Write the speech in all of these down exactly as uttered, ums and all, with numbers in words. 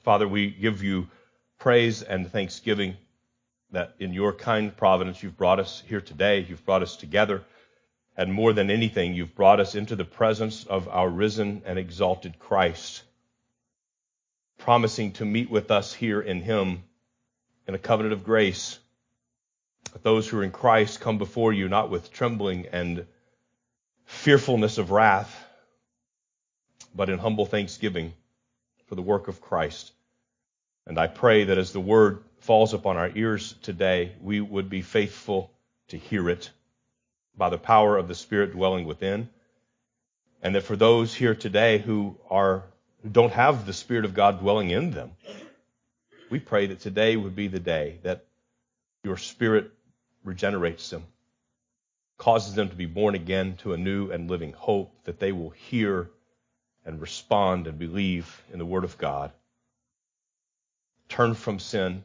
Father, we give you praise and thanksgiving that in your kind providence you've brought us here today, you've brought us together, and more than anything, you've brought us into the presence of our risen and exalted Christ, promising to meet with us here in him in a covenant of grace. That those who are in Christ come before you not with trembling and fearfulness of wrath, but in humble thanksgiving for the work of Christ. And I pray that as the word falls upon our ears today, we would be faithful to hear it by the power of the Spirit dwelling within. And that for those here today who are who don't have the Spirit of God dwelling in them, we pray that today would be the day that your Spirit regenerates them, causes them to be born again to a new and living hope, that they will hear and respond and believe in the Word of God, turn from sin,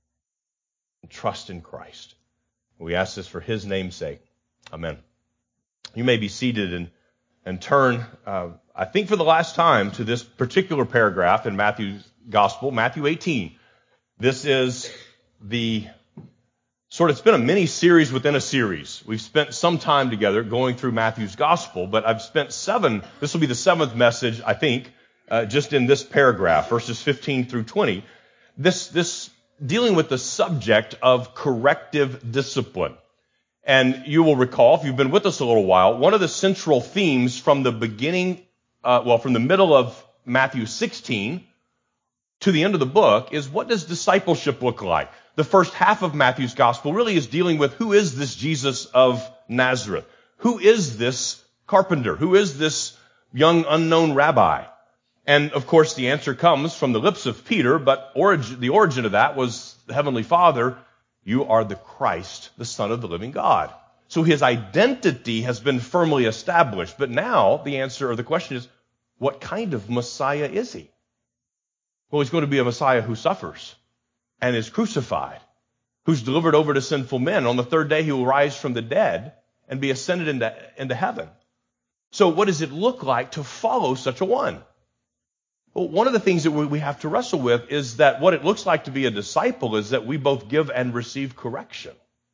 and trust in Christ. We ask this for his name's sake. Amen. You may be seated and, and turn, uh, I think for the last time, to this particular paragraph in Matthew's Gospel, Matthew eighteen. This is the sort of, it's been a mini series within a series. We've spent some time together going through Matthew's Gospel, but I've spent seven, this will be the seventh message, I think, uh, just in this paragraph, verses fifteen through twenty. This, this dealing with the subject of corrective discipline. And you will recall, if you've been with us a little while, one of the central themes from the beginning, uh, well, from the middle of Matthew sixteen to the end of the book is, what does discipleship look like? The first half of Matthew's Gospel really is dealing with, who is this Jesus of Nazareth? Who is this carpenter? Who is this young unknown rabbi? And of course the answer comes from the lips of Peter, but origin, the origin of that was the Heavenly Father. You are the Christ, the Son of the living God. So his identity has been firmly established. But now the answer or the question is, what kind of Messiah is he? Well, he's going to be a Messiah who suffers and is crucified, who's delivered over to sinful men. On the third day he will rise from the dead and be ascended into, into heaven. So what does it look like to follow such a one? Well, one of the things that we have to wrestle with is that what it looks like to be a disciple is that we both give and receive correction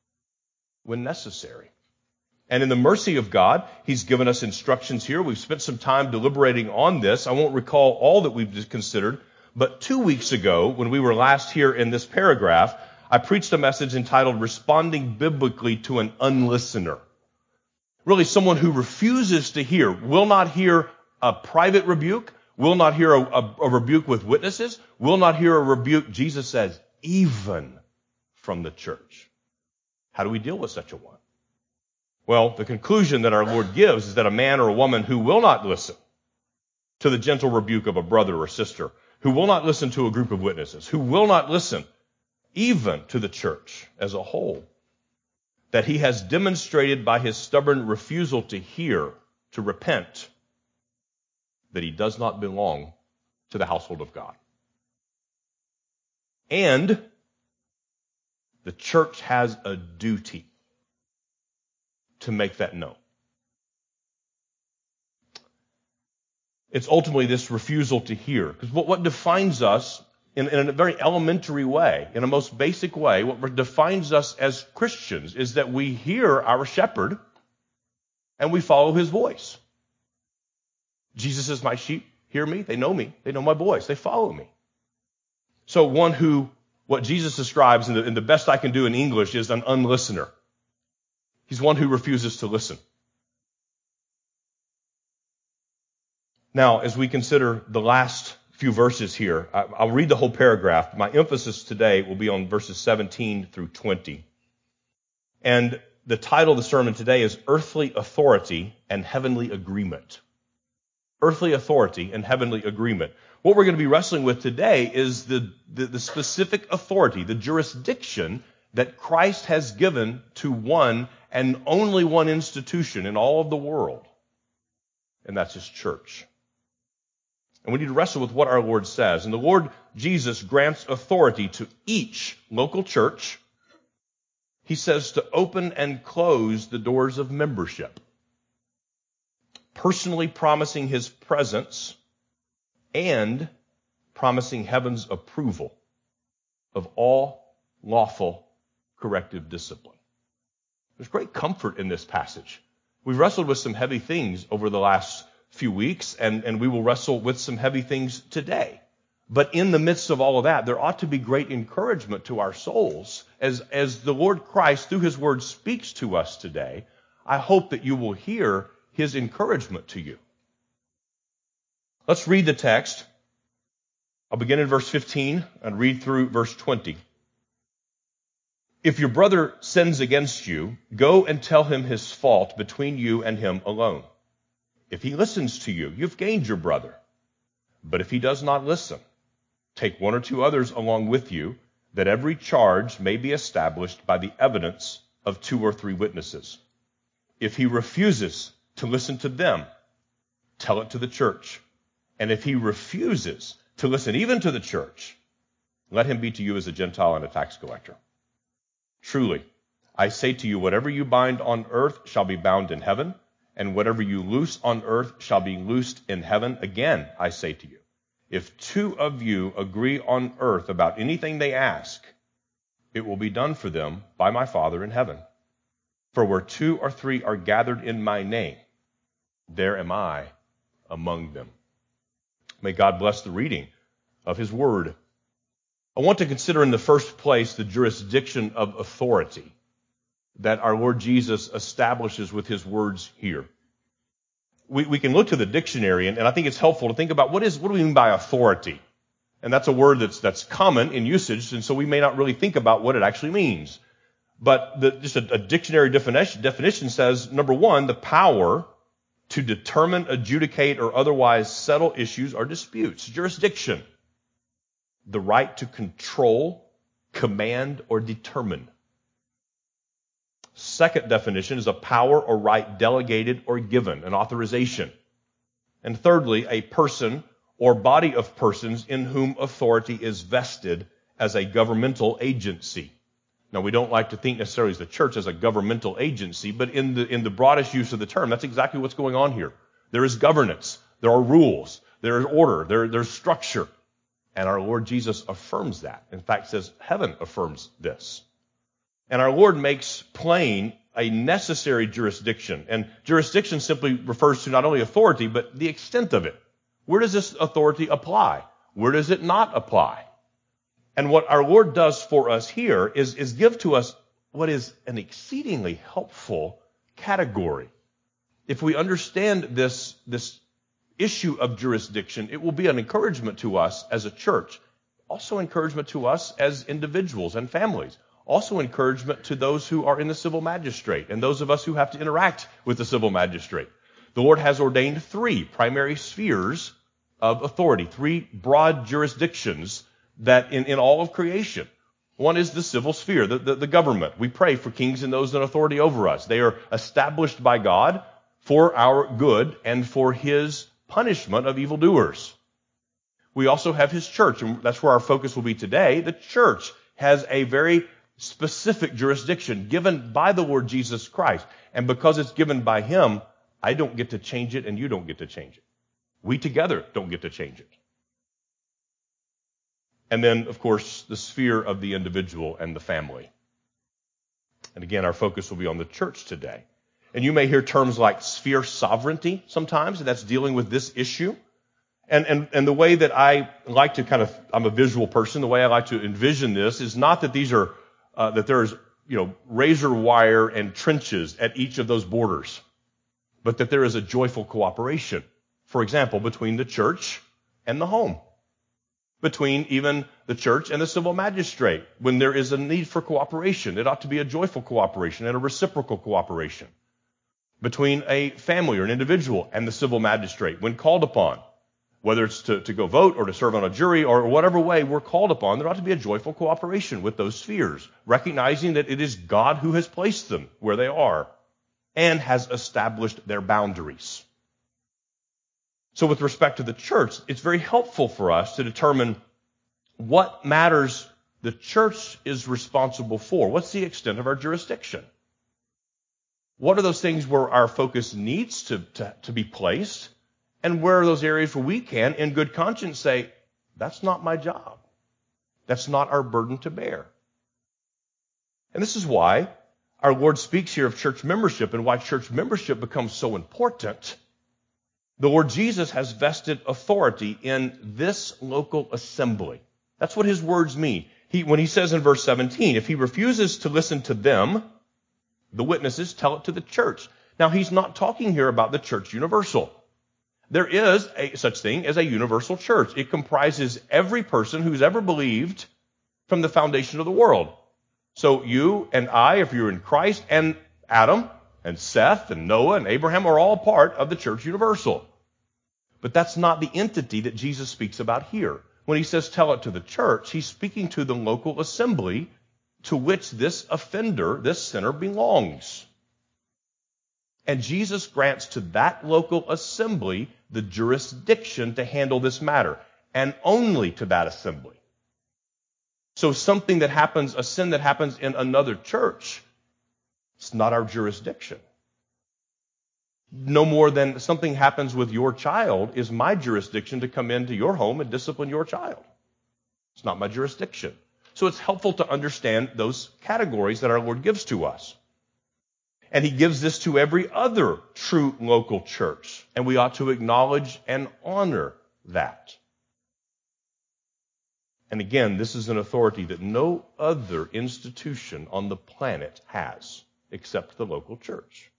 when necessary. And in the mercy of God, he's given us instructions here. We've spent some time deliberating on this. I won't recall all that we've considered, but two weeks ago, when we were last here in this paragraph, I preached a message entitled Responding Biblically to an Unlistener. Really someone who refuses to hear, will not hear a private rebuke, will not hear a, a, a rebuke with witnesses, will not hear a rebuke, Jesus says, even from the church. How do we deal with such a one? Well, the conclusion that our Lord gives is that a man or a woman who will not listen to the gentle rebuke of a brother or sister, who will not listen to a group of witnesses, who will not listen even to the church as a whole, that he has demonstrated by his stubborn refusal to hear, to repent, that he does not belong to the household of God. And the church has a duty to make that known. It's ultimately this refusal to hear. Because what, what defines us in, in a very elementary way, in a most basic way, what defines us as Christians is that we hear our shepherd and we follow his voice. Jesus is my sheep, hear me, they know me, they know my voice, they follow me. So one who, what Jesus describes in the, in the best I can do in English is an unlistener. He's one who refuses to listen. Now, as we consider the last few verses here, I'll read the whole paragraph. My emphasis today will be on verses seventeen through twenty. And the title of the sermon today is Earthly Authority and Heavenly Agreement. Earthly authority and heavenly agreement. What we're going to be wrestling with today is the, the, the specific authority, the jurisdiction that Christ has given to one and only one institution in all of the world, and that's his church. And we need to wrestle with what our Lord says. And the Lord Jesus grants authority to each local church. He says to open and close the doors of membership, personally promising his presence and promising heaven's approval of all lawful corrective discipline. There's great comfort in this passage. We've wrestled with some heavy things over the last few weeks, and, and we will wrestle with some heavy things today. But in the midst of all of that, there ought to be great encouragement to our souls as, as the Lord Christ, through his word, speaks to us today. I hope that you will hear his encouragement to you. Let's read the text. I'll begin in verse fifteen and read through verse twenty. If your brother sins against you, go and tell him his fault between you and him alone. If he listens to you, you've gained your brother. But if he does not listen, take one or two others along with you, that every charge may be established by the evidence of two or three witnesses. If he refuses to listen to them, tell it to the church. And if he refuses to listen even to the church, let him be to you as a Gentile and a tax collector. Truly, I say to you, whatever you bind on earth shall be bound in heaven, and whatever you loose on earth shall be loosed in heaven. Again, I say to you, if two of you agree on earth about anything they ask, it will be done for them by my Father in heaven. For where two or three are gathered in my name, there am I among them. May God bless the reading of his word. I want to consider in the first place the jurisdiction of authority that our Lord Jesus establishes with his words here. We, we can look to the dictionary, and, and I think it's helpful to think about what is what do we mean by authority? And that's a word that's that's common in usage, and so we may not really think about what it actually means. But the, just a, a dictionary definition, definition says, number one, the power to determine, adjudicate, or otherwise settle issues or disputes. Jurisdiction. The right to control, command, or determine. Second definition is a power or right delegated or given, an authorization. And thirdly, a person or body of persons in whom authority is vested as a governmental agency. Now, we don't like to think necessarily as the church as a governmental agency, but in the in the broadest use of the term, that's exactly what's going on here. There is governance, there are rules, there is order, there, there's structure. And our Lord Jesus affirms that. In fact, says heaven affirms this. And our Lord makes plain a necessary jurisdiction. And jurisdiction simply refers to not only authority, but the extent of it. Where does this authority apply? Where does it not apply? And what our Lord does for us here is, is give to us what is an exceedingly helpful category. If we understand this, this issue of jurisdiction, it will be an encouragement to us as a church, also encouragement to us as individuals and families, also encouragement to those who are in the civil magistrate and those of us who have to interact with the civil magistrate. The Lord has ordained three primary spheres of authority, three broad jurisdictions that in, in all of creation. One is the civil sphere, the, the, the government. We pray for kings and those in authority over us. They are established by God for our good and for his punishment of evildoers. We also have his church, and that's where our focus will be today. The church has a very specific jurisdiction given by the Lord Jesus Christ. And because it's given by him, I don't get to change it and you don't get to change it. We together don't get to change it. And then, of course, the sphere of the individual and the family. And again, our focus will be on the church today. And you may hear terms like sphere sovereignty sometimes, and that's dealing with this issue. And, and, and the way that I like to kind of, I'm a visual person, the way I like to envision this is not that these are, uh, that there's, you know, razor wire and trenches at each of those borders, but that there is a joyful cooperation. For example, between the church and the home. Between even the church and the civil magistrate. When there is a need for cooperation, it ought to be a joyful cooperation and a reciprocal cooperation. Between a family or an individual and the civil magistrate when called upon, whether it's to, to go vote or to serve on a jury or whatever way we're called upon, there ought to be a joyful cooperation with those spheres, recognizing that it is God who has placed them where they are and has established their boundaries. So with respect to the church, it's very helpful for us to determine what matters the church is responsible for. What's the extent of our jurisdiction? What are those things where our focus needs to, to, to be placed? And where are those areas where we can, in good conscience, say, That's not my job. That's not our burden to bear. And this is why our Lord speaks here of church membership and why church membership becomes so important. The Lord Jesus has vested authority in this local assembly. That's what his words mean. He, when he says in verse seventeen, if he refuses to listen to them, the witnesses, tell it to the church. Now, he's not talking here about the church universal. There is a such thing as a universal church. It comprises every person who's ever believed from the foundation of the world. So you and I, if you're in Christ, and Adam and Seth and Noah and Abraham are all part of the church universal. But that's not the entity that Jesus speaks about here. When he says tell it to the church, he's speaking to the local assembly to which this offender, this sinner, belongs. And Jesus grants to that local assembly the jurisdiction to handle this matter, and only to that assembly. So something that happens, a sin that happens in another church, it's not our jurisdiction. No more than something happens with your child is my jurisdiction to come into your home and discipline your child. It's not my jurisdiction. So it's helpful to understand those categories that our Lord gives to us. And he gives this to every other true local church. And we ought to acknowledge and honor that. And again, this is an authority that no other institution on the planet has except the local church.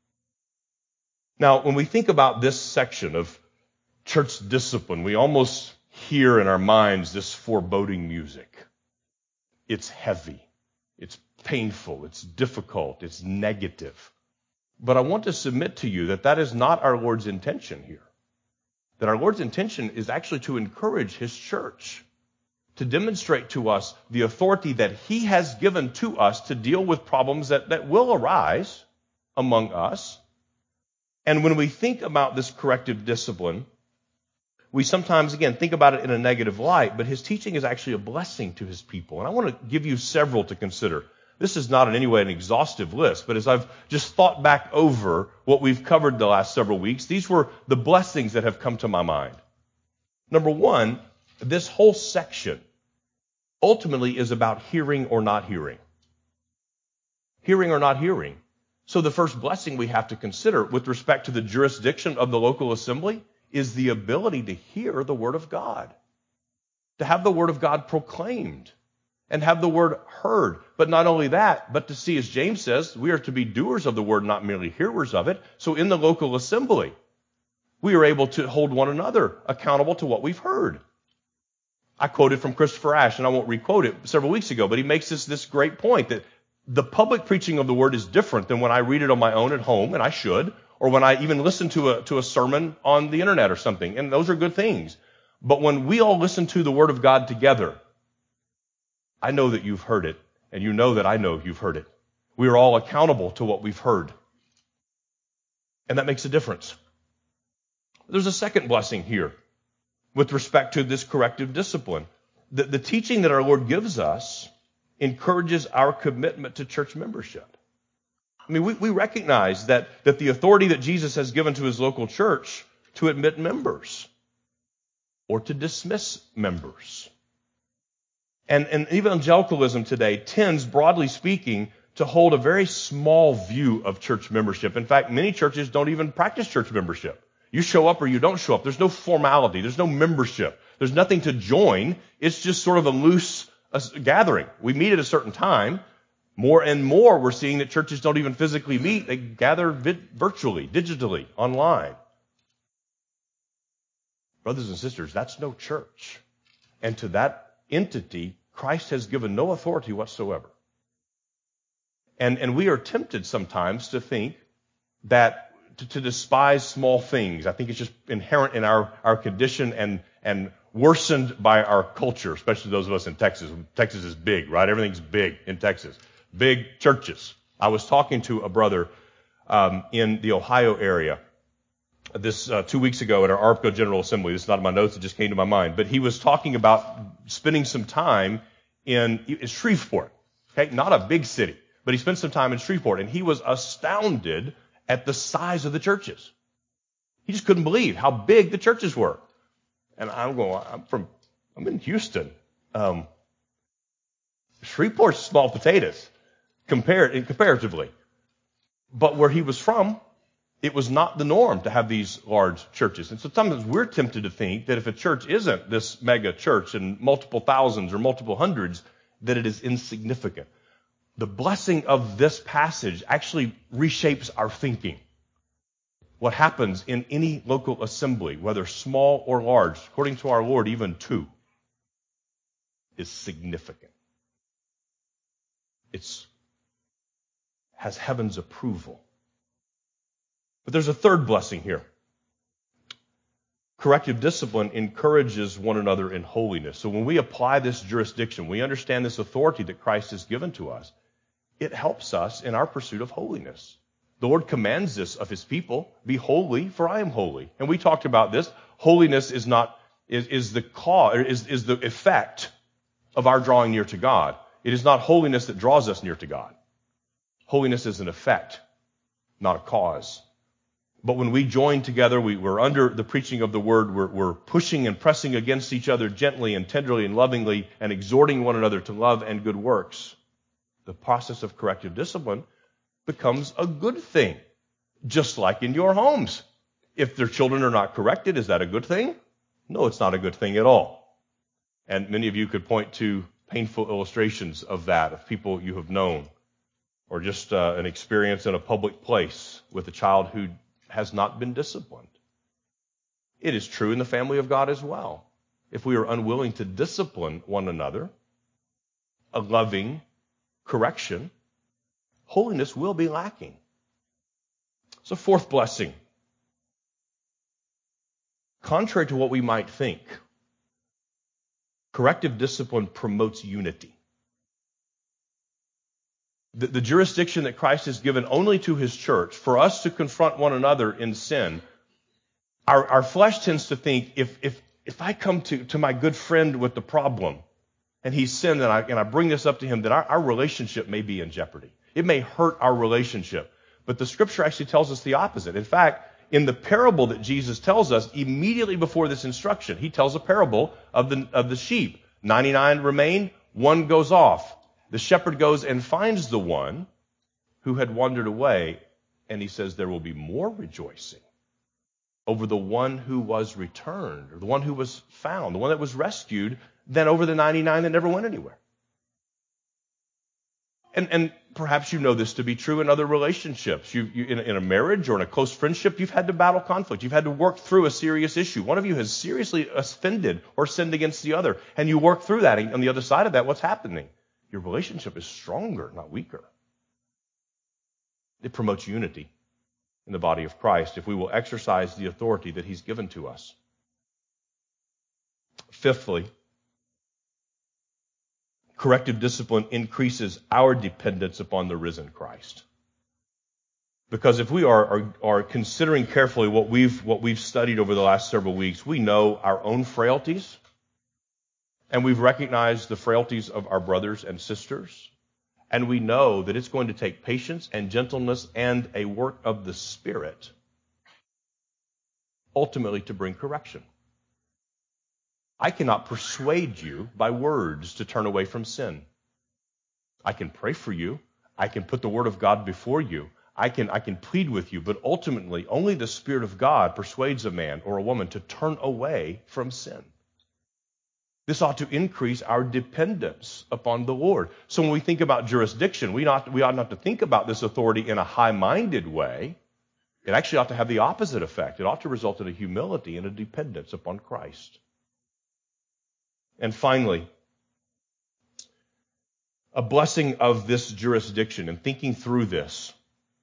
Now, when we think about this section of church discipline, we almost hear in our minds this foreboding music. It's heavy. It's painful. It's difficult. It's negative. But I want to submit to you that that is not our Lord's intention here. That our Lord's intention is actually to encourage his church, to demonstrate to us the authority that he has given to us to deal with problems that, that will arise among us. And when we think about this corrective discipline, we sometimes, again, think about it in a negative light, but his teaching is actually a blessing to his people. And I want to give you several to consider. This is not in any way an exhaustive list, but as I've just thought back over what we've covered the last several weeks, these were the blessings that have come to my mind. Number one, this whole section ultimately is about hearing or not hearing. Hearing or not hearing. So the first blessing we have to consider with respect to the jurisdiction of the local assembly is the ability to hear the Word of God, to have the Word of God proclaimed and have the Word heard. But not only that, but to see, as James says, we are to be doers of the Word, not merely hearers of it. So in the local assembly, we are able to hold one another accountable to what we've heard. I quoted from Christopher Ash, and I won't requote it, several weeks ago, but he makes this, this great point that the public preaching of the Word is different than when I read it on my own at home, and I should, or when I even listen to a, to a sermon on the internet or something, and those are good things. But when we all listen to the Word of God together, I know that you've heard it, and you know that I know you've heard it. We are all accountable to what we've heard. And that makes a difference. There's a second blessing here with respect to this corrective discipline. The, the teaching that our Lord gives us encourages our commitment to church membership. I mean, we, we recognize that, that the authority that Jesus has given to his local church to admit members or to dismiss members. And, and evangelicalism today tends, broadly speaking, to hold a very small view of church membership. In fact, many churches don't even practice church membership. You show up or you don't show up. There's no formality. There's no membership. There's nothing to join. It's just sort of a loose uh, gathering. We meet at a certain time. More and more, we're seeing that churches don't even physically meet. They gather vid- virtually, digitally, online. Brothers and sisters, that's no church. And to that entity, Christ has given no authority whatsoever. And, and we are tempted sometimes to think that to, to despise small things. I think it's just inherent in our, our condition and, and worsened by our culture, especially those of us in Texas. Texas is big, right? Everything's big in Texas. Big churches. I was talking to a brother um, in the Ohio area this uh, two weeks ago at our ARPCO General Assembly. This is not in my notes. It just came to my mind. But he was talking about spending some time in, in Shreveport. Okay, not a big city, but he spent some time in Shreveport, and he was astounded at the size of the churches. He just couldn't believe how big the churches were. And I'm going, I'm from I'm in Houston. Um, Shreveport's small potatoes compared, comparatively. But where he was from, it was not the norm to have these large churches. And so sometimes we're tempted to think that if a church isn't this mega church and multiple thousands or multiple hundreds, that it is insignificant. The blessing of this passage actually reshapes our thinking. What happens in any local assembly, whether small or large, according to our Lord, even two, is significant. It's has heaven's approval. But there's a third blessing here. Corrective discipline encourages one another in holiness. So when we apply this jurisdiction, we understand this authority that Christ has given to us, it helps us in our pursuit of holiness. The Lord commands this of his people, be holy, for I am holy. And we talked about this. Holiness is not is, is the cause, is, is the effect of our drawing near to God. It is not holiness that draws us near to God. Holiness is an effect, not a cause. But when we join together, we, we're under the preaching of the word, we're, we're pushing and pressing against each other gently and tenderly and lovingly and exhorting one another to love and good works. The process of corrective discipline becomes a good thing, just like in your homes. If their children are not corrected, is that a good thing? No, it's not a good thing at all. And many of you could point to painful illustrations of that, of people you have known, or just uh, an experience in a public place with a child who has not been disciplined. It is true in the family of God as well. If we are unwilling to discipline one another, a loving correction, holiness will be lacking. So, fourth blessing. Contrary to what we might think, corrective discipline promotes unity. The, the jurisdiction that Christ has given only to his church for us to confront one another in sin, our, our flesh tends to think, if if if I come to, to my good friend with the problem and he's sinned and I, and I bring this up to him, then our, our relationship may be in jeopardy. It may hurt our relationship. But the scripture actually tells us the opposite. In fact, in the parable that Jesus tells us, immediately before this instruction, he tells a parable of the, of the sheep. ninety-nine remain, one goes off. The shepherd goes and finds the one who had wandered away, and he says there will be more rejoicing over the one who was returned, or the one who was found, the one that was rescued, than over the ninety-nine that never went anywhere. And, and perhaps you know this to be true in other relationships. You, you in, in a marriage or in a close friendship, you've had to battle conflict. You've had to work through a serious issue. One of you has seriously offended or sinned against the other, and you work through that. And on the other side of that, what's happening? Your relationship is stronger, not weaker. It promotes unity in the body of Christ if we will exercise the authority that he's given to us. Fifthly, corrective discipline increases our dependence upon the risen Christ. Because if we are, are, are considering carefully what we've, what we've studied over the last several weeks, we know our own frailties, and we've recognized the frailties of our brothers and sisters, and we know that it's going to take patience and gentleness and a work of the Spirit ultimately to bring correction. I cannot persuade you by words to turn away from sin. I can pray for you. I can put the Word of God before you. I can, I can plead with you, but ultimately only the Spirit of God persuades a man or a woman to turn away from sin. This ought to increase our dependence upon the Lord. So when we think about jurisdiction, we ought, we ought not to think about this authority in a high-minded way. It actually ought to have the opposite effect. It ought to result in a humility and a dependence upon Christ. And finally, a blessing of this jurisdiction and thinking through this,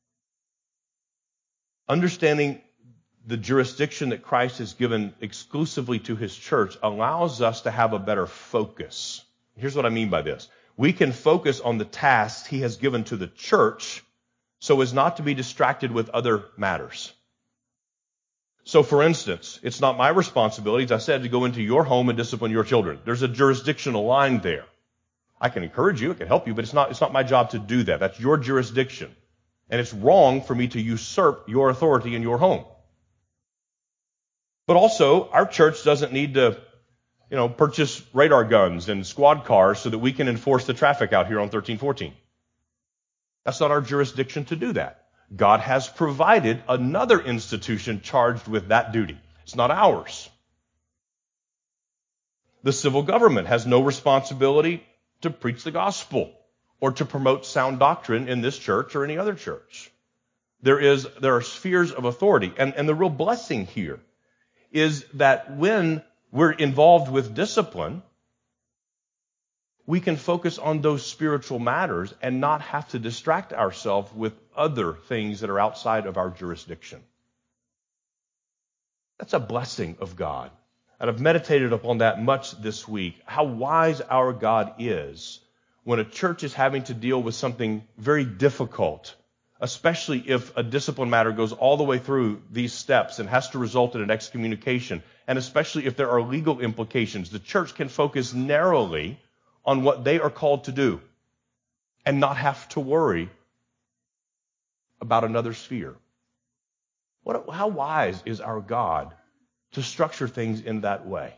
understanding the jurisdiction that Christ has given exclusively to his church allows us to have a better focus. Here's what I mean by this. We can focus on the tasks he has given to the church so as not to be distracted with other matters. So, for instance, it's not my responsibility, as I said, to go into your home and discipline your children. There's a jurisdictional line there. I can encourage you, I can help you, but it's not, it's not my job to do that. That's your jurisdiction. And it's wrong for me to usurp your authority in your home. But also, our church doesn't need to you know, purchase radar guns and squad cars so that we can enforce the traffic out here on thirteen fourteen. That's not our jurisdiction to do that. God has provided another institution charged with that duty. It's not ours. The civil government has no responsibility to preach the gospel or to promote sound doctrine in this church or any other church. There is, there are spheres of authority. And, and the real blessing here is that when we're involved with discipline, we can focus on those spiritual matters and not have to distract ourselves with other things that are outside of our jurisdiction. That's a blessing of God. And I've meditated upon that much this week, how wise our God is when a church is having to deal with something very difficult, especially if a discipline matter goes all the way through these steps and has to result in an excommunication, and especially if there are legal implications. The church can focus narrowly on what they are called to do and not have to worry about another sphere. What, how wise is our God to structure things in that way?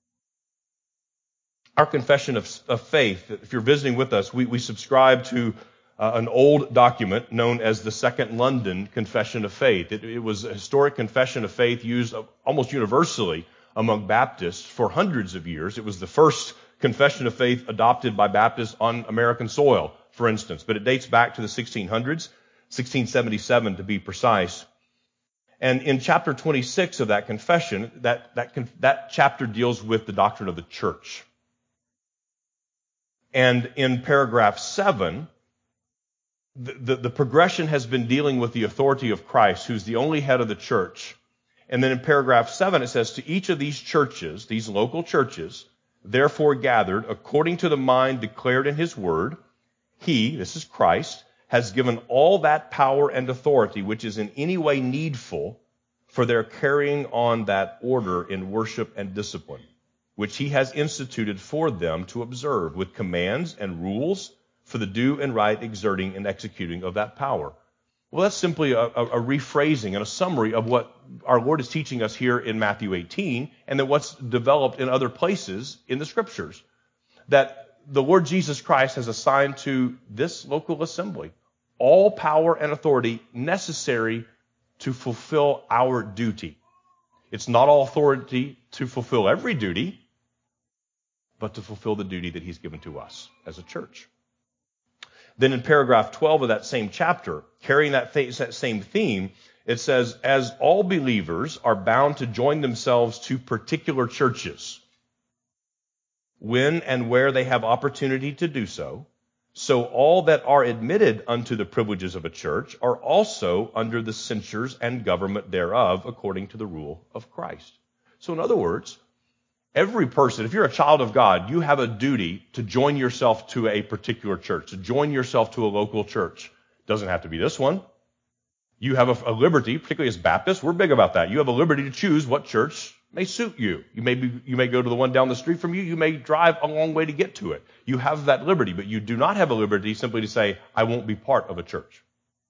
Our confession of, of faith, if you're visiting with us, we, we subscribe to uh, an old document known as the Second London Confession of Faith. It, it was a historic confession of faith used almost universally among Baptists for hundreds of years. It was the first confession of faith adopted by Baptists on American soil, for instance, but it dates back to the sixteen hundreds, sixteen seventy-seven to be precise. And in chapter twenty-six of that confession, that, that, that chapter deals with the doctrine of the church. And in paragraph seven, the, the, the progression has been dealing with the authority of Christ, who's the only head of the church. And then in paragraph seven, it says, to each of these churches, these local churches, therefore gathered, according to the mind declared in his word, he, this is Christ, has given all that power and authority which is in any way needful for their carrying on that order in worship and discipline, which he has instituted for them to observe with commands and rules for the due and right exerting and executing of that power. Well, that's simply a, a, a rephrasing and a summary of what our Lord is teaching us here in Matthew eighteen, and then what's developed in other places in the Scriptures. That the Lord Jesus Christ has assigned to this local assembly all power and authority necessary to fulfill our duty. It's not all authority to fulfill every duty, but to fulfill the duty that he's given to us as a church. Then in paragraph twelve of that same chapter, carrying that, th- that same theme, it says, as all believers are bound to join themselves to particular churches, when and where they have opportunity to do so, so all that are admitted unto the privileges of a church are also under the censures and government thereof, according to the rule of Christ. So in other words, every person, if you're a child of God, you have a duty to join yourself to a particular church, to join yourself to a local church. Doesn't have to be this one. You have a, a liberty, particularly as Baptists, we're big about that. You have a liberty to choose what church may suit you. You may be, you may go to the one down the street from you. You may drive a long way to get to it. You have that liberty, but you do not have a liberty simply to say, I won't be part of a church.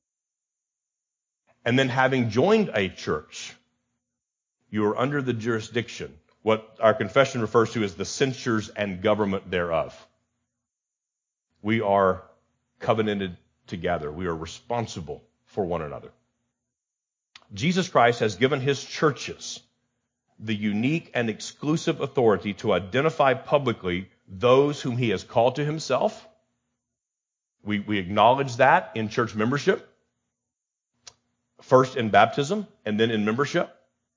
And then having joined a church, you are under the jurisdiction, what our confession refers to as the censures and government thereof. We are covenanted together. We are responsible for one another. Jesus Christ has given his churches the unique and exclusive authority to identify publicly those whom he has called to himself. We, we acknowledge that in church membership, first in baptism and then in membership.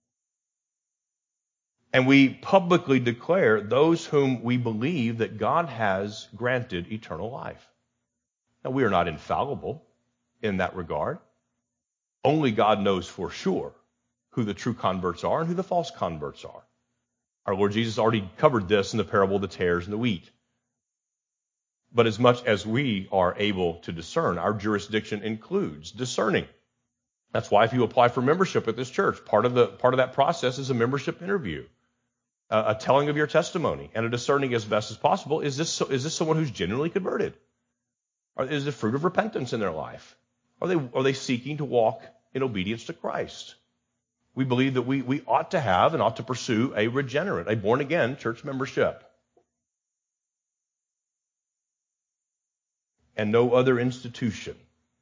And we publicly declare those whom we believe that God has granted eternal life. Now, we are not infallible in that regard. Only God knows for sure who the true converts are and who the false converts are. Our Lord Jesus already covered this in the parable of the tares and the wheat. But as much as we are able to discern, our jurisdiction includes discerning. That's why if you apply for membership at this church, part of the part of that process is a membership interview, a, a telling of your testimony, and a discerning as best as possible. Is this is this someone who's genuinely converted? Or is the fruit of repentance in their life? Are they are they seeking to walk in obedience to Christ? we believe that we, we ought to have and ought to pursue a regenerate, a born-again church membership. And no other institution,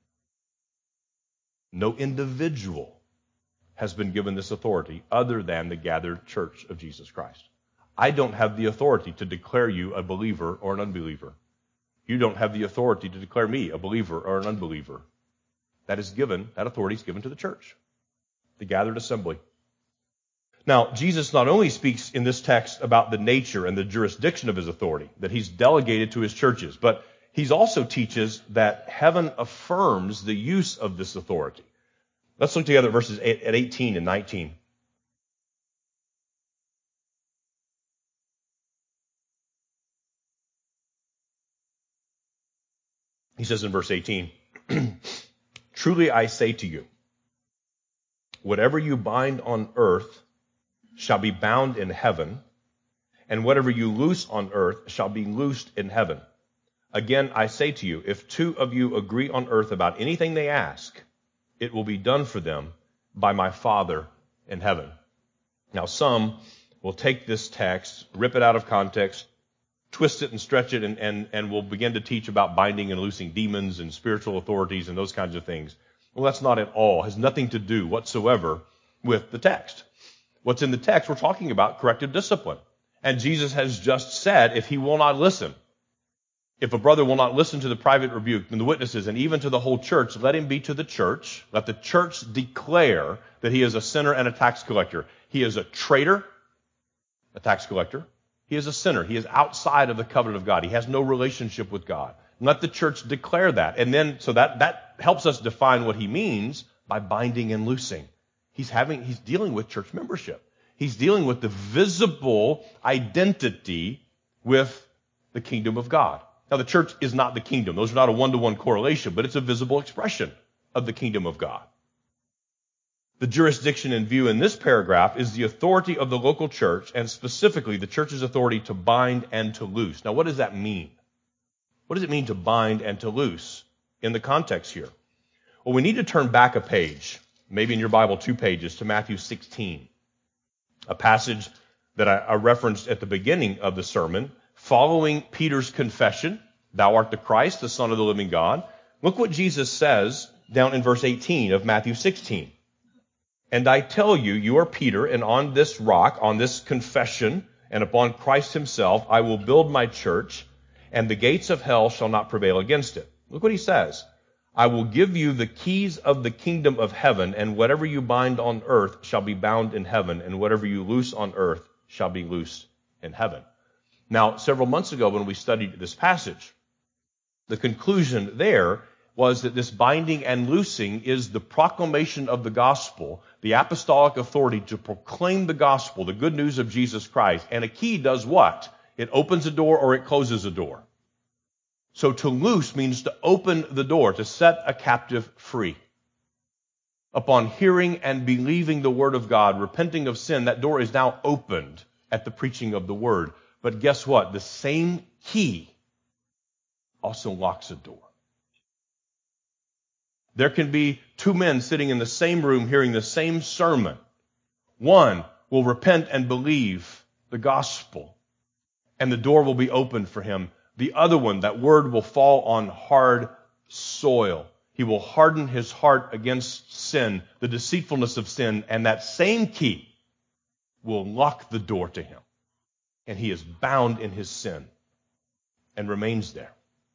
no individual has been given this authority other than the gathered church of Jesus Christ. I don't have the authority to declare you a believer or an unbeliever. You don't have the authority to declare me a believer or an unbeliever. That is given, that authority is given to the church, the gathered assembly. Now, Jesus not only speaks in this text about the nature and the jurisdiction of his authority, that he's delegated to his churches, but he also teaches that heaven affirms the use of this authority. Let's look together at verses eight, at eighteen and nineteen. He says in verse eighteen, "Truly I say to you, whatever you bind on earth shall be bound in heaven, and whatever you loose on earth shall be loosed in heaven. Again, I say to you, if two of you agree on earth about anything they ask, it will be done for them by my Father in heaven." Now, some will take this text, rip it out of context, twist it and stretch it, and, and, and will begin to teach about binding and loosing demons and spiritual authorities and those kinds of things. Well, that's not at all. It has nothing to do whatsoever with the text. What's in the text, we're talking about corrective discipline. And Jesus has just said, if he will not listen, if a brother will not listen to the private rebuke and the witnesses and even to the whole church, let him be to the church. Let the church declare that he is a sinner and a tax collector. He is a traitor, a tax collector. He is a sinner. He is outside of the covenant of God. He has no relationship with God. Let the church declare that. And then, so that, that helps us define what he means by binding and loosing. He's having, he's dealing with church membership. He's dealing with the visible identity with the kingdom of God. Now, the church is not the kingdom. Those are not a one-to-one correlation, but it's a visible expression of the kingdom of God. The jurisdiction in view in this paragraph is the authority of the local church, and specifically the church's authority to bind and to loose. Now, what does that mean? What does it mean to bind and to loose in the context here? Well, we need to turn back a page, maybe in your Bible two pages, to Matthew sixteen, a passage that I, I referenced at the beginning of the sermon, following Peter's confession, "Thou art the Christ, the Son of the living God." Look what Jesus says down in verse eighteen of Matthew sixteen. "And I tell you, you are Peter, and on this rock, on this confession, and upon Christ himself, I will build my church, and the gates of hell shall not prevail against it." Look what he says. "I will give you the keys of the kingdom of heaven, and whatever you bind on earth shall be bound in heaven, and whatever you loose on earth shall be loosed in heaven." Now, several months ago when we studied this passage, the conclusion there was that this binding and loosing is the proclamation of the gospel, the apostolic authority to proclaim the gospel, the good news of Jesus Christ. And a key does what? It opens a door or it closes a door. So to loose means to open the door, to set a captive free. Upon hearing and believing the word of God, repenting of sin, that door is now opened at the preaching of the word. But guess what? The same key also locks a door. There can be two men sitting in the same room hearing the same sermon. One will repent and believe the gospel, and the door will be opened for him. The other one, that word will fall on hard soil. He will harden his heart against sin, the deceitfulness of sin, and that same key will lock the door to him. And he is bound in his sin and remains there.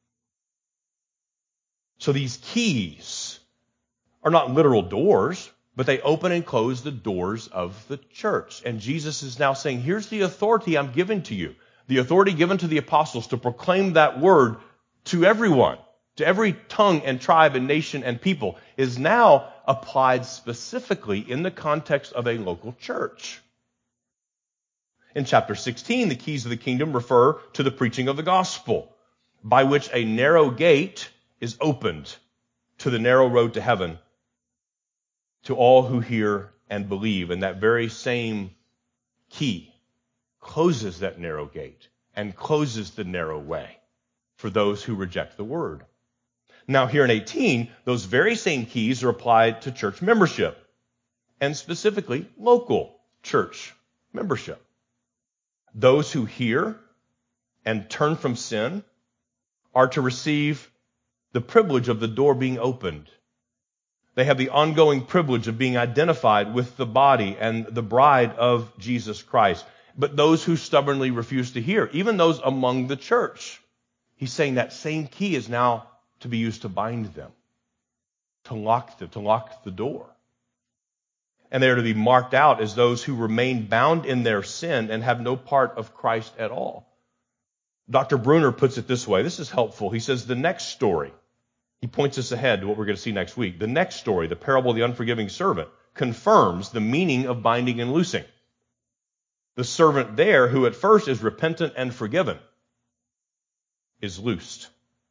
So these keys are not literal doors, but they open and close the doors of the church. And Jesus is now saying, here's the authority I'm giving to you. The authority given to the apostles to proclaim that word to everyone, to every tongue and tribe and nation and people, is now applied specifically in the context of a local church. In chapter sixteen, the keys of the kingdom refer to the preaching of the gospel, by which a narrow gate is opened to the narrow road to heaven to all who hear and believe. And that very same key closes that narrow gate and closes the narrow way for those who reject the word. Now here in eighteen, those very same keys are applied to church membership. and specifically local church membership. Those who hear and turn from sin are to receive the privilege of the door being opened. They have the ongoing privilege of being identified with the body and the bride of Jesus Christ. But those who stubbornly refuse to hear, even those among the church, he's saying that same key is now to be used to bind them, to lock them, to lock the door. And they are to be marked out as those who remain bound in their sin and have no part of Christ at all. Doctor Bruner puts it this way. This is helpful. He says the next story, he points us ahead to what we're going to see next week. The next story, the parable of the unforgiving servant, confirms the meaning of binding and loosing. The servant there, who at first is repentant and forgiven, is loosed.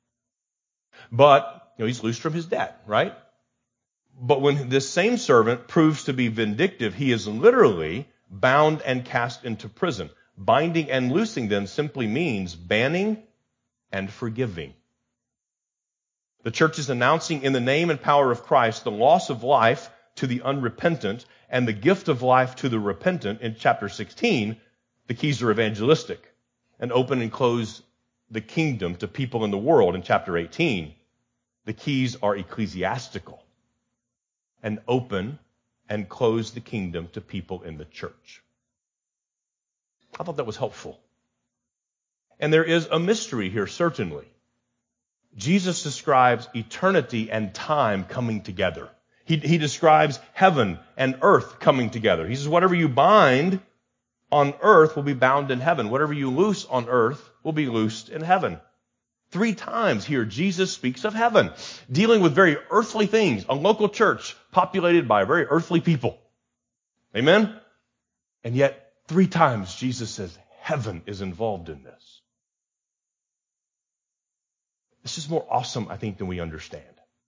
But, you know, he's loosed from his debt, right? But when this same servant proves to be vindictive, he is literally bound and cast into prison. Binding and loosing then simply means banning and forgiving. The church is announcing in the name and power of Christ the loss of life to the unrepentant and the gift of life to the repentant. In chapter sixteen, the keys are evangelistic and open and close the kingdom to people in the world. In chapter eighteen, the keys are ecclesiastical and open and close the kingdom to people in the church. I thought that was helpful. And there is a mystery here, certainly. Jesus describes eternity and time coming together. He, he describes heaven and earth coming together. He says, whatever you bind on earth will be bound in heaven. Whatever you loose on earth will be loosed in heaven. Three times here, Jesus speaks of heaven, dealing with very earthly things, a local church populated by very earthly people. Amen? And yet, three times Jesus says heaven is involved in this. This is more awesome, I think, than we understand.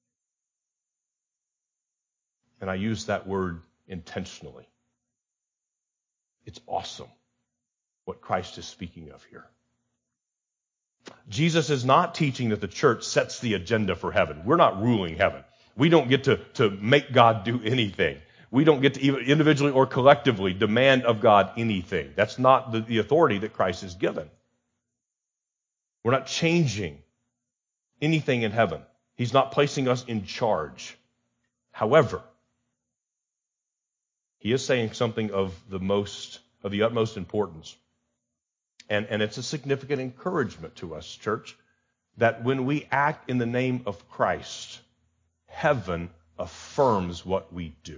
And I use that word intentionally. It's awesome what Christ is speaking of here. Jesus is not teaching that the church sets the agenda for heaven. We're not ruling heaven. We don't get to, to make God do anything. We don't get to either individually or collectively demand of God anything. That's not the, the authority that Christ has given. We're not changing anything in heaven. He's not placing us in charge. However, he is saying something of the most, of the utmost importance. And, and it's a significant encouragement to us, church, that when we act in the name of Christ, heaven affirms what we do.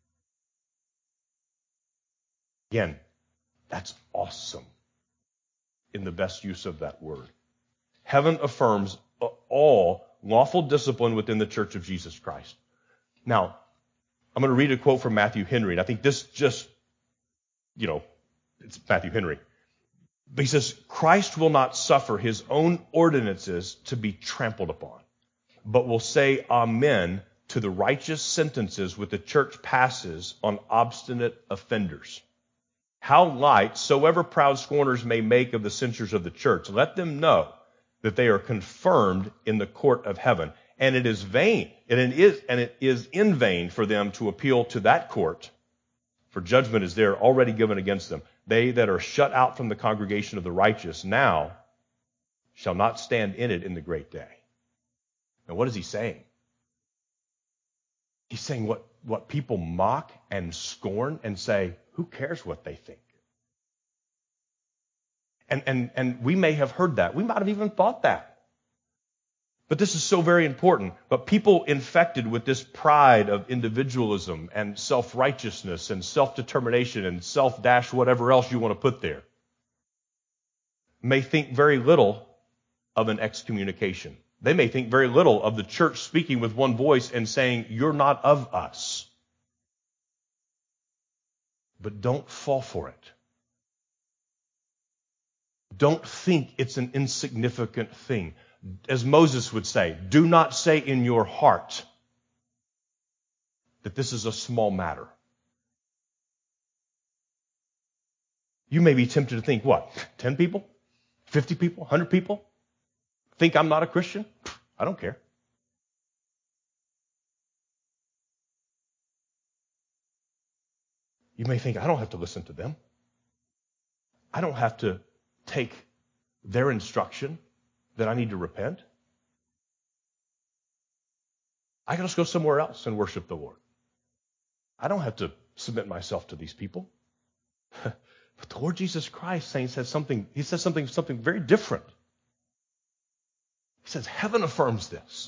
Again, that's awesome in the best use of that word. Heaven affirms all lawful discipline within the Church of Jesus Christ. Now, I'm going to read a quote from Matthew Henry, and I think this just, you know, it's Matthew Henry. But he says, Christ will not suffer his own ordinances to be trampled upon, but will say amen to the righteous sentences which the church passes on obstinate offenders. How light soever proud scorners may make of the censures of the church, let them know that they are confirmed in the court of heaven. And it is vain, and it is, and it is in vain for them to appeal to that court, for judgment is there already given against them. They that are shut out from the congregation of the righteous now shall not stand in it in the great day. Now, what is he saying? He's saying what, what people mock and scorn and say, who cares what they think? And, and, and we may have heard that. We might have even thought that. But this is so very important. But people infected with this pride of individualism and self-righteousness and self-determination and self-dash whatever else you want to put there may think very little of an excommunication. They may think very little of the church speaking with one voice and saying, you're not of us. But don't fall for it. Don't think it's an insignificant thing. As Moses would say, do not say in your heart that this is a small matter. You may be tempted to think, what, ten people? fifty people? one hundred people? Think I'm not a Christian? I don't care. You may think, I don't have to listen to them. I don't have to take their instruction that I need to repent. I can just go somewhere else and worship the Lord. I don't have to submit myself to these people. But the Lord Jesus Christ, saints, says something, he says something, something very different. He says, heaven affirms this.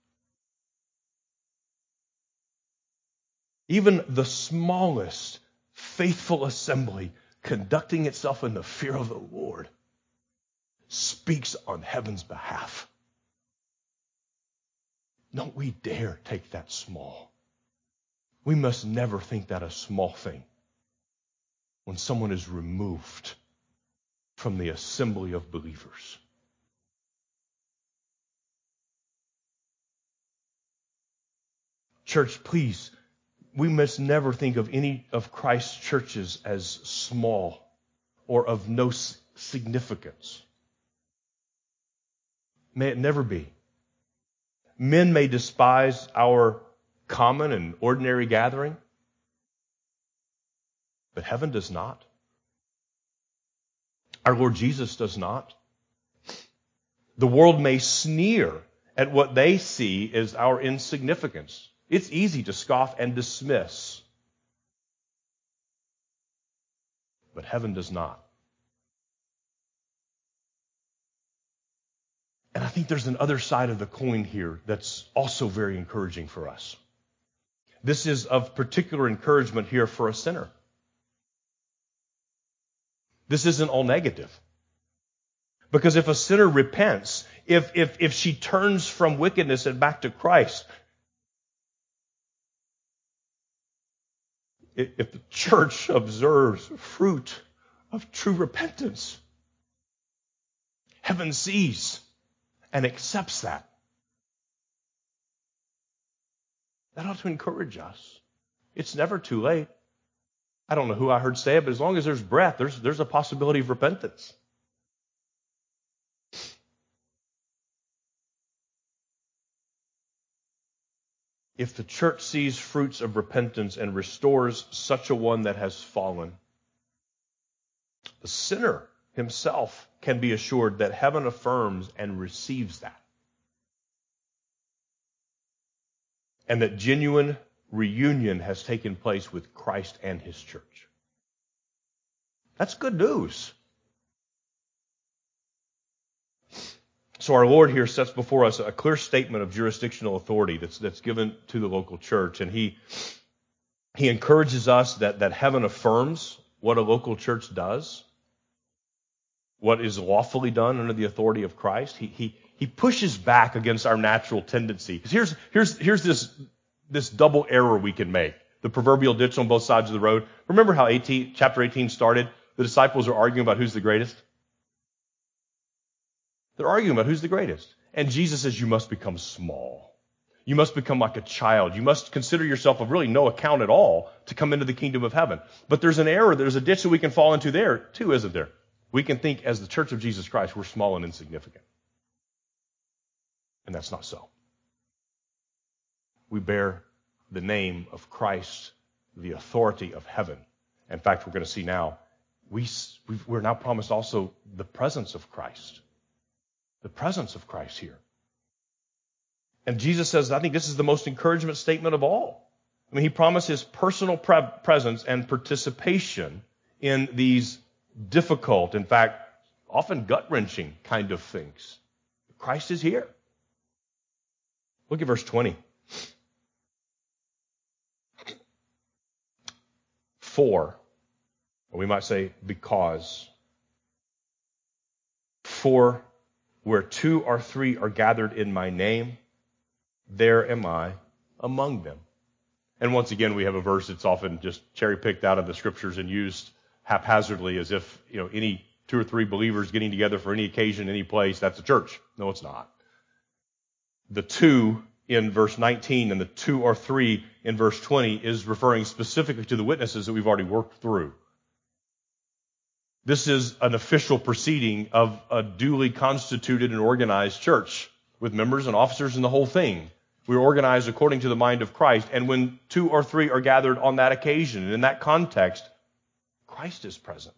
Even the smallest faithful assembly conducting itself in the fear of the Lord speaks on heaven's behalf. Don't we dare take that small. We must never think that a small thing when someone is removed from the assembly of believers. Church, please, we must never think of any of Christ's churches as small or of no significance. May it never be. Men may despise our common and ordinary gathering, but heaven does not. Our Lord Jesus does not. The world may sneer at what they see as our insignificance. It's easy to scoff and dismiss, but heaven does not. And I think there's an other side of the coin here that's also very encouraging for us. This is of particular encouragement here for a sinner. This isn't all negative. Because if a sinner repents, if, if, if she turns from wickedness and back to Christ, if the church observes fruit of true repentance, heaven sees and accepts that. That ought to encourage us. It's never too late. I don't know who I heard say it, but as long as there's breath, there's, there's a possibility of repentance. If the church sees fruits of repentance and restores such a one that has fallen, the sinner himself can be assured that heaven affirms and receives that. And that genuine reunion has taken place with Christ and his church. That's good news. So our Lord here sets before us a clear statement of jurisdictional authority that's, that's given to the local church. And he, he encourages us that, that heaven affirms what a local church does, what is lawfully done under the authority of Christ. He, he, he pushes back against our natural tendency. Because here's, here's, here's this, this double error we can make. The proverbial ditch on both sides of the road. Remember how eighteen, chapter eighteen started? The disciples are arguing about who's the greatest. They're arguing about who's the greatest. And Jesus says, you must become small. You must become like a child. You must consider yourself of really no account at all to come into the kingdom of heaven. But there's an error. There's a ditch that we can fall into there too, isn't there? We can think as the church of Jesus Christ, we're small and insignificant. And that's not so. We bear the name of Christ, the authority of heaven. In fact, we're going to see now, we, we're now promised also the presence of Christ. The presence of Christ here. And Jesus says, I think this is the most encouragement statement of all. I mean, he promises personal pre- presence and participation in these difficult, in fact, often gut-wrenching kind of things. Christ is here. Look at verse twenty. For, or we might say because, for where two or three are gathered in my name, there am I among them. And once again, we have a verse that's often just cherry-picked out of the scriptures and used haphazardly as if, you know, any two or three believers getting together for any occasion, any place, that's a church. No, it's not. The two in verse nineteen and the two or three in verse twenty is referring specifically to the witnesses that we've already worked through. This is an official proceeding of a duly constituted and organized church with members and officers and the whole thing. We're organized according to the mind of Christ. And when two or three are gathered on that occasion, and in that context, Christ is present.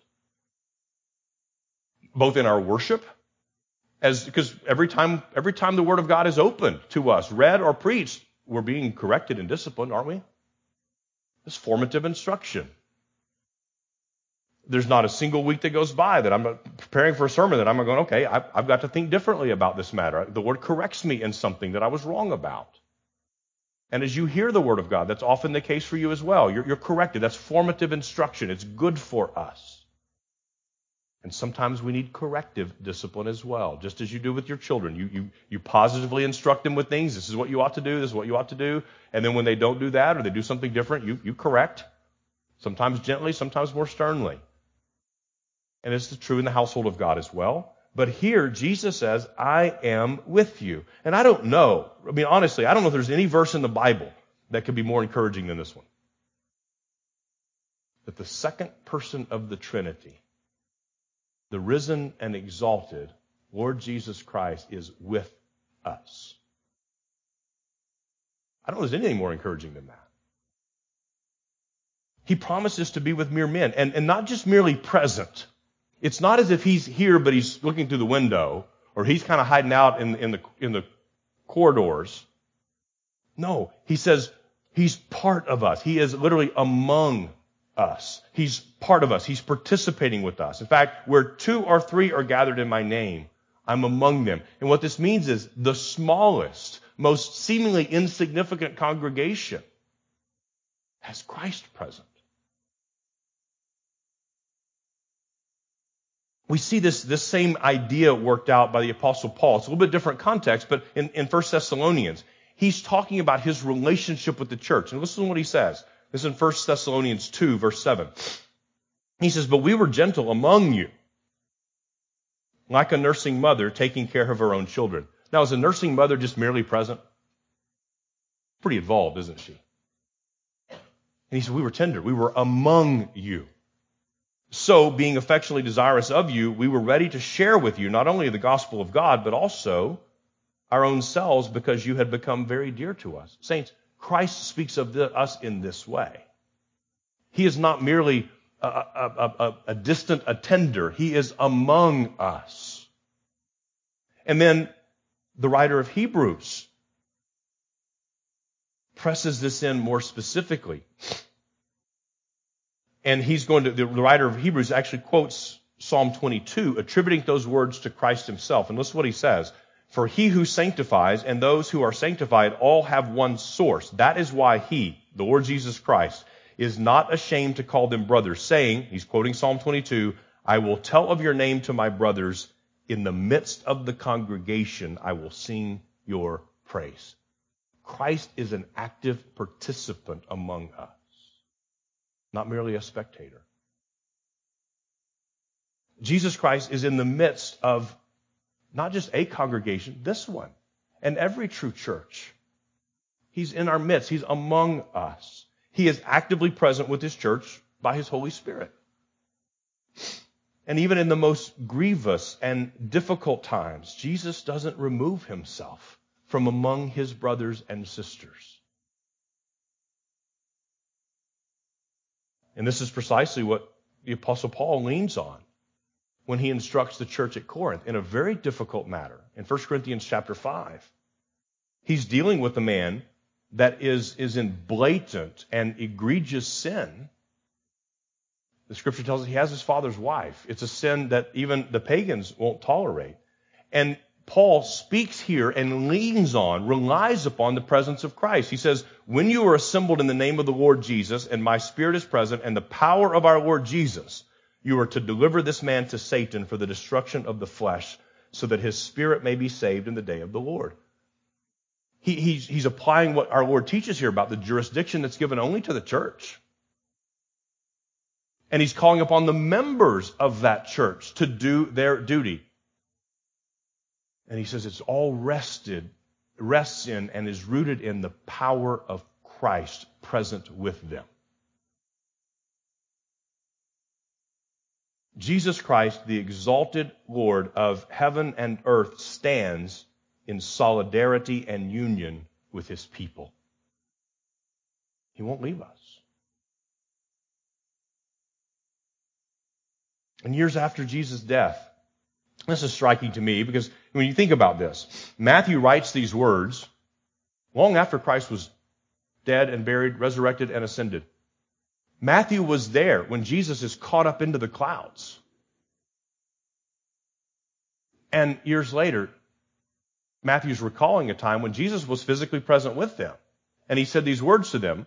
Both in our worship, as because every time every time the Word of God is opened to us, read or preached, we're being corrected and disciplined, aren't we? It's formative instruction. There's not a single week that goes by that I'm preparing for a sermon that I'm going, okay, I've, I've got to think differently about this matter. The Word corrects me in something that I was wrong about. And as you hear the Word of God, that's often the case for you as well. You're, you're corrected. That's formative instruction. It's good for us. And sometimes we need corrective discipline as well, just as you do with your children. You, you, you positively instruct them with things. This is what you ought to do. This is what you ought to do. And then when they don't do that or they do something different, you, you correct. Sometimes gently, sometimes more sternly. And it's true in the household of God as well. But here, Jesus says, I am with you. And I don't know. I mean, honestly, I don't know if there's any verse in the Bible that could be more encouraging than this one. That the second person of the Trinity, the risen and exalted Lord Jesus Christ, is with us. I don't know if there's anything more encouraging than that. He promises to be with mere men, and, and not just merely present. It's not as if he's here, but he's looking through the window, or he's kind of hiding out in, in the in the corridors. No, he says he's part of us. He is literally among us. He's part of us. He's participating with us. In fact, where two or three are gathered in my name, I'm among them. And what this means is the smallest, most seemingly insignificant congregation has Christ present. We see this, this same idea worked out by the Apostle Paul. It's a little bit different context, but in, in First Thessalonians, he's talking about his relationship with the church. And listen to what he says. This is in First Thessalonians two, verse seven. He says, but we were gentle among you, like a nursing mother taking care of her own children. Now, is a nursing mother just merely present? Pretty involved, isn't she? And he said, we were tender. We were among you. So, being affectionately desirous of you, we were ready to share with you not only the gospel of God, but also our own selves, because you had become very dear to us. Saints, Christ speaks of the, us in this way. He is not merely a, a, a, a distant attender. He is among us. And then the writer of Hebrews presses this in more specifically. And he's going to, the writer of Hebrews actually quotes Psalm twenty-two, attributing those words to Christ himself. And listen to what he says. For he who sanctifies and those who are sanctified all have one source. That is why he, the Lord Jesus Christ, is not ashamed to call them brothers, saying, he's quoting Psalm twenty-two, I will tell of your name to my brothers. In the midst of the congregation, I will sing your praise. Christ is an active participant among us, not merely a spectator. Jesus Christ is in the midst of not just a congregation, this one, and every true church. He's in our midst. He's among us. He is actively present with his church by his Holy Spirit. And even in the most grievous and difficult times, Jesus doesn't remove himself from among his brothers and sisters. And this is precisely what the Apostle Paul leans on when he instructs the church at Corinth in a very difficult matter. In First Corinthians chapter five, he's dealing with a man that is, is in blatant and egregious sin. The scripture tells us he has his father's wife. It's a sin that even the pagans won't tolerate. And Paul speaks here and leans on, relies upon the presence of Christ. He says, when you are assembled in the name of the Lord Jesus, and my spirit is present, and the power of our Lord Jesus, you are to deliver this man to Satan for the destruction of the flesh, so that his spirit may be saved in the day of the Lord. He, he's, he's applying what our Lord teaches here about the jurisdiction that's given only to the church. And he's calling upon the members of that church to do their duty. And he says it's all rested, rests in and is rooted in the power of Christ present with them. Jesus Christ, the exalted Lord of heaven and earth, stands in solidarity and union with his people. He won't leave us. And years after Jesus' death, this is striking to me because when you think about this, Matthew writes these words long after Christ was dead and buried, resurrected and ascended. Matthew was there when Jesus is caught up into the clouds. And years later, Matthew's recalling a time when Jesus was physically present with them. And he said these words to them,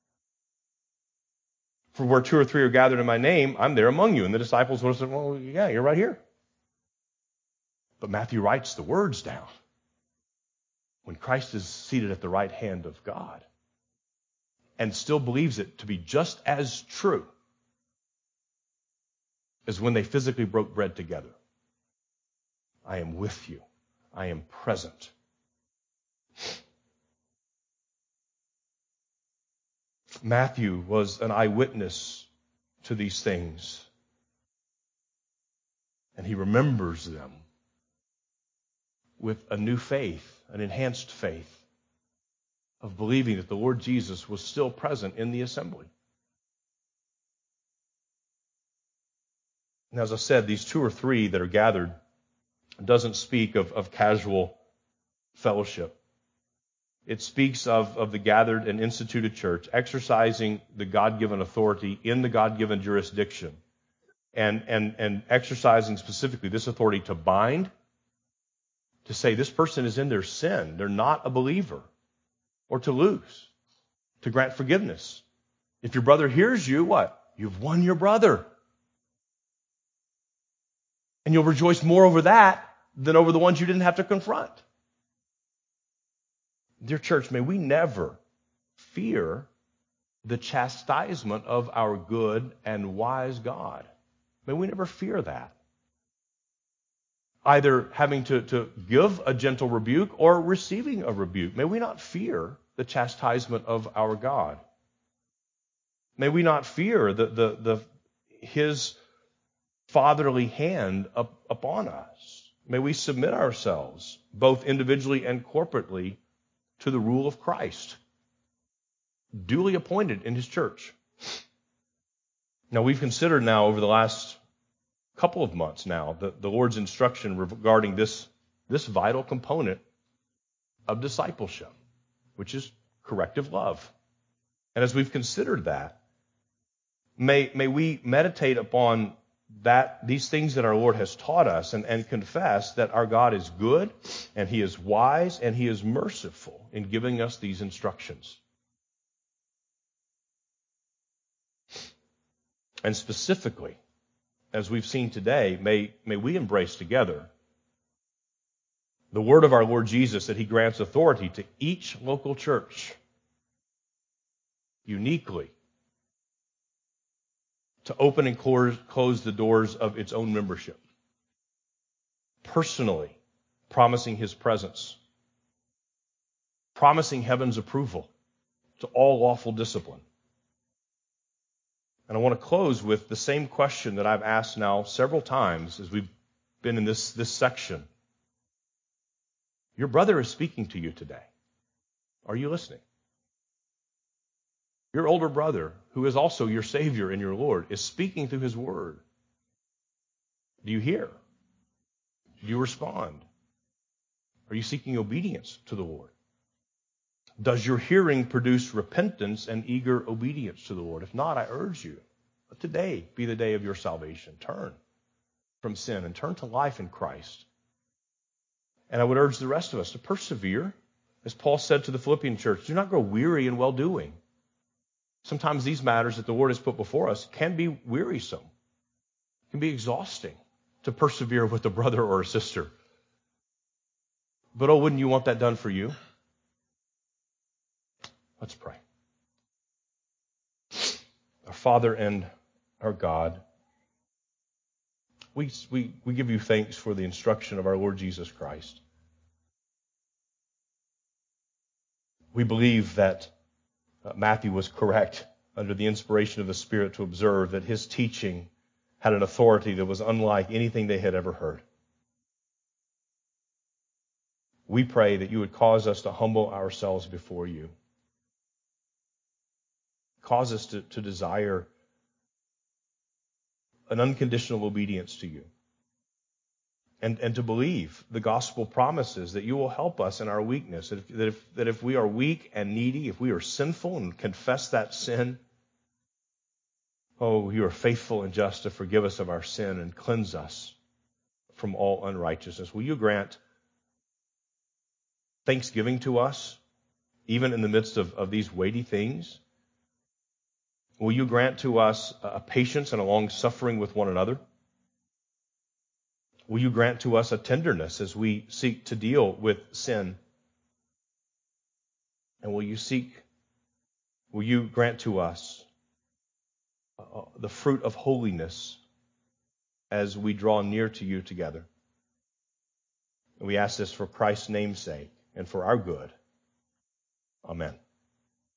"For where two or three are gathered in my name, I'm there among you." And the disciples would have said, "Well, yeah, you're right here." But Matthew writes the words down when Christ is seated at the right hand of God and still believes it to be just as true as when they physically broke bread together. I am with you. I am present. Matthew was an eyewitness to these things, and he remembers them with a new faith, an enhanced faith of believing that the Lord Jesus was still present in the assembly. And as I said, these two or three that are gathered doesn't speak of, of casual fellowship. It speaks of, of the gathered and instituted church exercising the God-given authority in the God-given jurisdiction and, and, and exercising specifically this authority to bind, to say this person is in their sin, they're not a believer, or to loose, to grant forgiveness. If your brother hears you, what? You've won your brother. And you'll rejoice more over that than over the ones you didn't have to confront. Dear church, may we never fear the chastisement of our good and wise God. May we never fear that. Either having to, to give a gentle rebuke or receiving a rebuke. May we not fear the chastisement of our God. May we not fear the, the, the, His fatherly hand up, upon us. May we submit ourselves, both individually and corporately, to the rule of Christ, duly appointed in His church. Now, we've considered now over the last couple of months now the, the Lord's instruction regarding this, this vital component of discipleship, which is corrective love. And as we've considered that, may, may we meditate upon that these things that our Lord has taught us and, and confess that our God is good and He is wise and He is merciful in giving us these instructions. And specifically, as we've seen today, may, may we embrace together the word of our Lord Jesus that He grants authority to each local church uniquely to open and close the doors of its own membership, personally promising His presence, promising heaven's approval to all lawful discipline. And I want to close with the same question that I've asked now several times as we've been in this, this section. Your brother is speaking to you today. Are you listening? Your older brother, who is also your Savior and your Lord, is speaking through His Word. Do you hear? Do you respond? Are you seeking obedience to the Lord? Does your hearing produce repentance and eager obedience to the Lord? If not, I urge you, let today be the day of your salvation. Turn from sin and turn to life in Christ. And I would urge the rest of us to persevere. As Paul said to the Philippian church, do not grow weary in well-doing. Sometimes these matters that the Lord has put before us can be wearisome, can be exhausting to persevere with a brother or a sister. But oh, wouldn't you want that done for you? Let's pray. Our Father and our God, we, we, we give you thanks for the instruction of our Lord Jesus Christ. We believe that uh, Matthew was correct under the inspiration of the Spirit to observe that his teaching had an authority that was unlike anything they had ever heard. We pray that you would cause us to humble ourselves before you. Cause us to, to desire an unconditional obedience to you. And, and to believe the gospel promises that you will help us in our weakness. That if, that, if, that if we are weak and needy, if we are sinful and confess that sin, oh, you are faithful and just to forgive us of our sin and cleanse us from all unrighteousness. Will you grant thanksgiving to us, even in the midst of, of these weighty things? Will you grant to us a patience and a long suffering with one another? Will you grant to us a tenderness as we seek to deal with sin? And will you seek, will you grant to us uh, the fruit of holiness as we draw near to you together? And we ask this for Christ's name's sake and for our good. Amen.